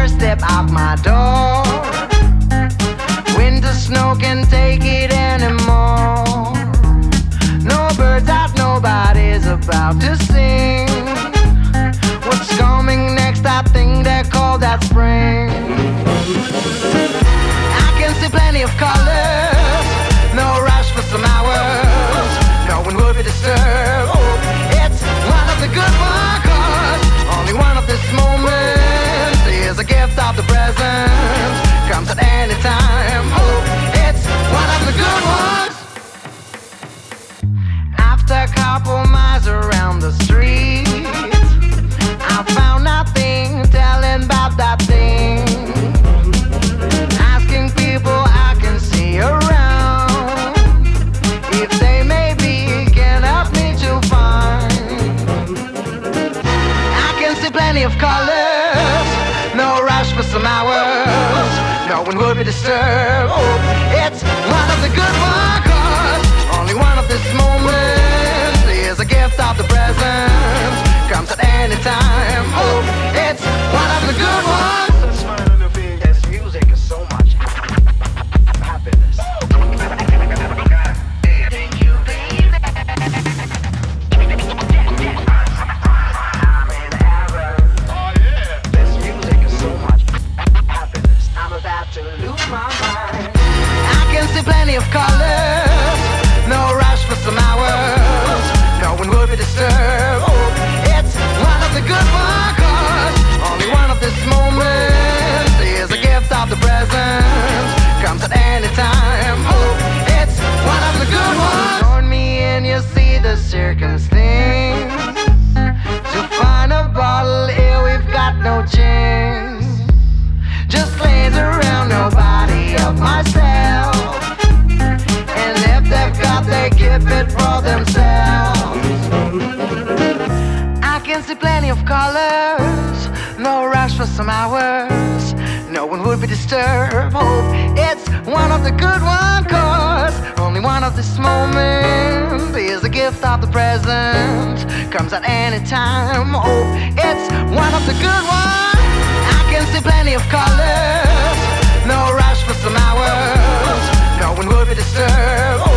step out my door. Winter snow can take it anymore. No birds out, nobody's about to sing. What's coming next? I think they call that spring. I can see plenty of colors, no rush for some hours. No one will be disturbed. Oh, it's one of the good ones, 'cause only one of this moment is a gift of the present. Comes at any time. Oh, it's one of the good ones. After a couple miles around the street, I found nothing telling about that thing. Asking people I can see around if they maybe can help me to find. I can see plenty of colors, no rush for some hours. No one will be disturbed. Oh, it's one of the good ones, 'cause only one of this moment is a gift of the present. Comes at any time. Oh, it's one of the good ones. This music is so much happiness. Thank you, baby. I'm in heaven. Oh yeah. This music is so much happiness. I'm about to lose my mind. I can see plenty of colors, no rush for some hours. No one will be disturbed. Oh, it's one of the good ones, 'cause only one of this moment is a gift of the present. Comes at any time. Oh, it's one of the good ones. Join me and you see the circumstance. To find a bottle here, we've got no chance. Just lays around, nobody of myself. And if they've got, they keep it for themselves. I can see plenty of colors, no rush for some hours. No one would be disturbed. Oh, it's one of the good ones, 'cause only one of this moment is a gift of the present. Comes at any time. Oh, it's one of the good ones. I can see plenty of colors, no rush for some hours. No one will be disturbed.